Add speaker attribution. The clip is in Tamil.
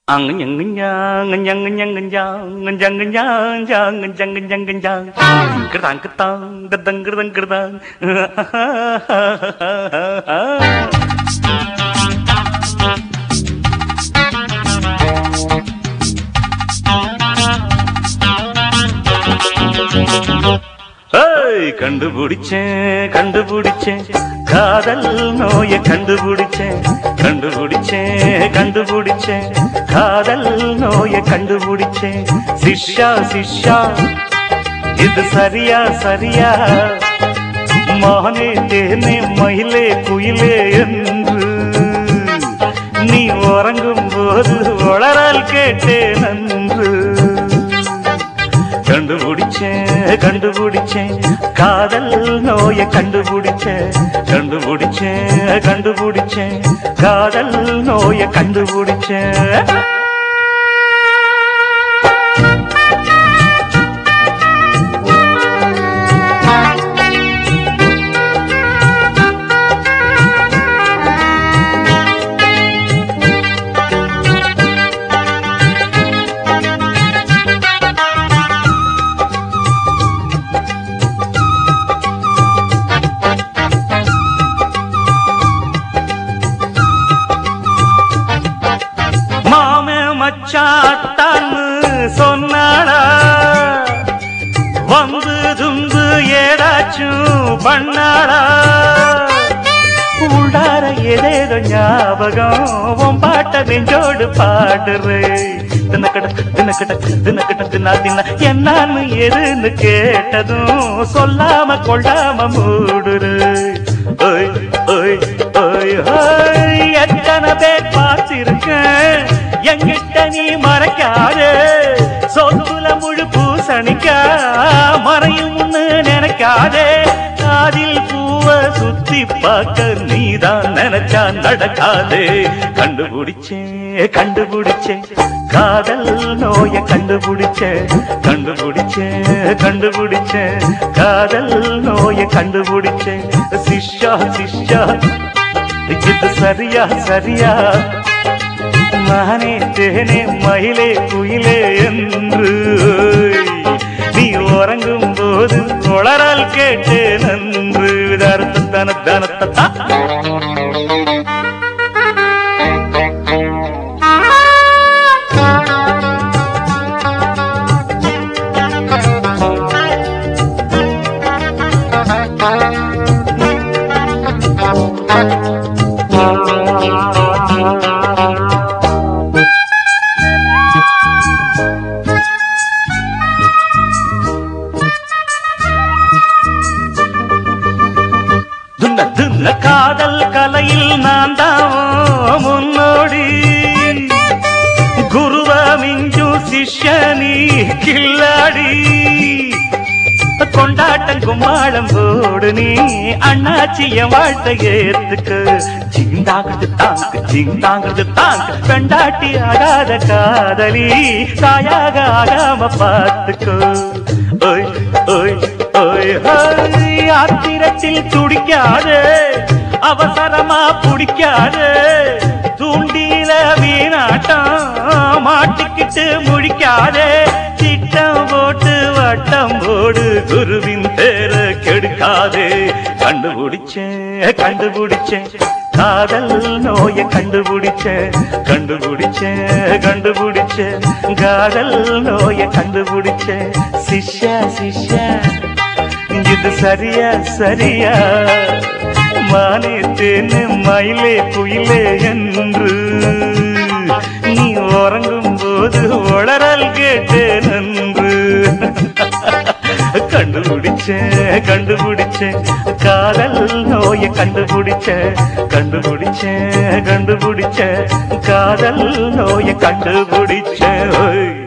Speaker 1: கண்டுபிடிச்சேன் கண்டுபிடிச்சேன் காதல் நோய கண்டுபிடிச்சேன் கண்டுபிடிச்சேன் கண்டுபிடிச்சேன் காதல் நோய கண்டுபிடிச்சேன் சிஷ்யா சிஷ்யா இது சரியா சரியா மானே தேனே மயிலே குயிலே என்று நீ உறங்கும் போது உளறல் கேட்டேன் நன்று கண்டுபிடிச்சேன் கண்டுபிடிச்சேன் காதல் நோய கண்டுபிடிச்சேன் கண்டுபிடிச்சேன் கண்டுபிடிச்சேன் காதல் நோய கண்டுபிடிச்சேன் மச்சாத்தான்னு சொன்னாடா வந்து தும்பு ஏதாச்சும் பண்ணாடா உள்ளார ஏதேதோ ஞாபகம் பாட்ட நெஞ்சோடு பாடுறே தினக்கட தினக்கட தினக்கட தினா தின என்னான்னு எதுன்னு கேட்டதும் சொல்லாம கொள்ளாம மூடுரு ஓய் ஓய் ஓய் ஓய் எத்தனை பேர் பார்த்திருக்கேன் எங்கிட்ட நீ மறைக்காதே சொத்துல முழு பூசணிக்கா மறையும் நினைக்காதே காதில் பூவ சுத்தி பார்க்க நீதான் நினைச்சா நடக்காதே கண்டுபிடிச்சேன் கண்டுபிடிச்சேன் காதல் நோய கண்டுபிடிச்சேன் கண்டுபிடிச்சேன் கண்டுபிடிச்சேன் காதல் நோய கண்டுபிடிச்சேன் சிஷ்யா சிஷ்யா இது சரியா சரியா மானே தேனே மயிலே குயிலே என்று நீ உறங்கும் போது உளறல் கேட்டு நன்று தரத்த தன தனத்தா காதல் கலையில் நான் தான் முன்னோடி குருவ மிஞ்சும் சிஷ்யனி கில்லாடி கொண்டாட்டம் கும்மாளம் போடு நீ அண்ணாச்சிய வாழ்த்தை ஏத்துக்கு ஜிந்தாங்கிறது தாங்கு ஜிந்தாங்கிறது தாங்கு பெண்டாட்டி ஆகாத காதலி தாயாக ஆகாம பார்த்துக்கோ ஓய் ஓய் ஓய் ஓய் ஆத்திரத்தில் துடிக்காதே அவசரமா பிடிக்காதே தூண்டில வீணாட்டம் மாட்டிக்கிட்டு முழிக்காதே திட்டம் போட்டு வட்டம் போடு குருவின் பேர கெடுக்காதே கண்டுபிடிச்சேன் கண்டுபிடிச்சேன் காதல் நோய கண்டுபிடிச்சேன் கண்டுபிடிச்சேன் கண்டுபிடிச்சேன் காதல் நோய கண்டுபிடிச்சேன் சிஷ்யா சிஷ்யா இது சரியா சரியா மானே தேனே மயிலே குயிலே என்று நீ உறங்கும் போது உளறல் கேட்டு நன்று கண்டுபிடிச்சேன் கண்டுபிடிச்சேன் காதல் நோய கண்டுபிடிச்சேன் கண்டுபிடிச்சேன் கண்டுபிடிச்சேன் காதல் நோய கண்டுபிடிச்சேன்